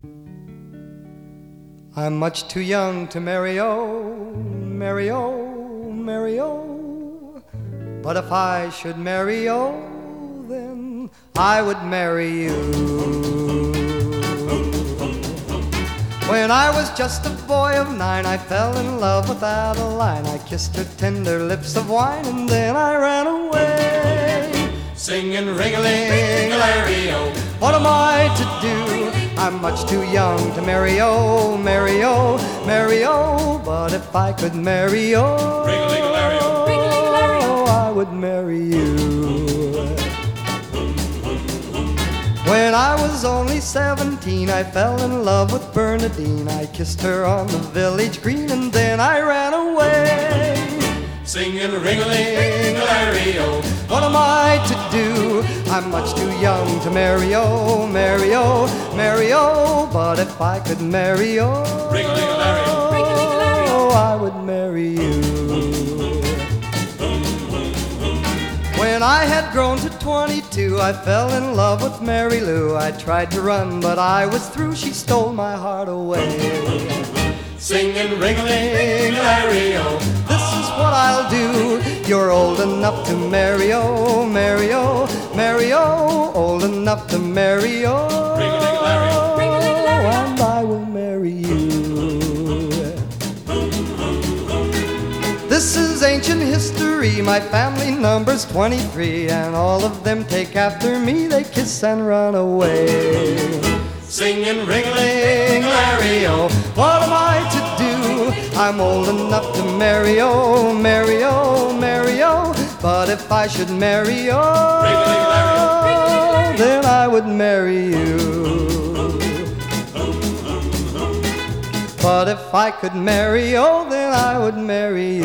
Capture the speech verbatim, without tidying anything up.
I'm much too young to marry, oh, marry, oh, marry, oh. But if I should marry, oh, then I would marry you. When I was just a boy of nine, I fell in love without a line. I kissed her tender lips of wine, and then I ran away, singing ring-a-ling-a-ling-a-ling-o. What am I to do? I'm much too young to marry, oh, marry, oh, marry, oh. But if I could marry, oh, ring-a-ling-a-ling-o, ring-a-ling-a-ling-o, I would marry you. When I was only seventeen, I fell in love with Bernadine. I kissed her on the village green, and then I ran away, singing ring-a-ling-a-ling-a-ling-o. What am I to do? I'm much too young to marry, oh, marry, oh, marry, oh. But if I could marry, oh, ring-a-ling-a-ling-o, ring-a-ling-a-ling-o, I would marry you. When I had grown to twenty-two, I fell in love with Mary Lou. I tried to run, but I was through. She stole my heart away, singing ring-a-ling-a-ling-a-ling-o. This is what I'll do. You're old enough to marry, oh, marry, oh, marry, oh. Old enough to marry, oh, ring-a-ling-a-ling-o, ring-a-ling-a-ling-o, and I will marry you. This is ancient history. My family number's twenty-three, and all of them take after me. They kiss and run away, singing ring-a-ling-a-ling-o. What am I to do? I'm old enough to marry, oh, marry, oh, marry, oh. But if I should marry, oh, ring-a-ling-a-ling-o, then I would marry you. But if I could marry, oh, then I would marry you.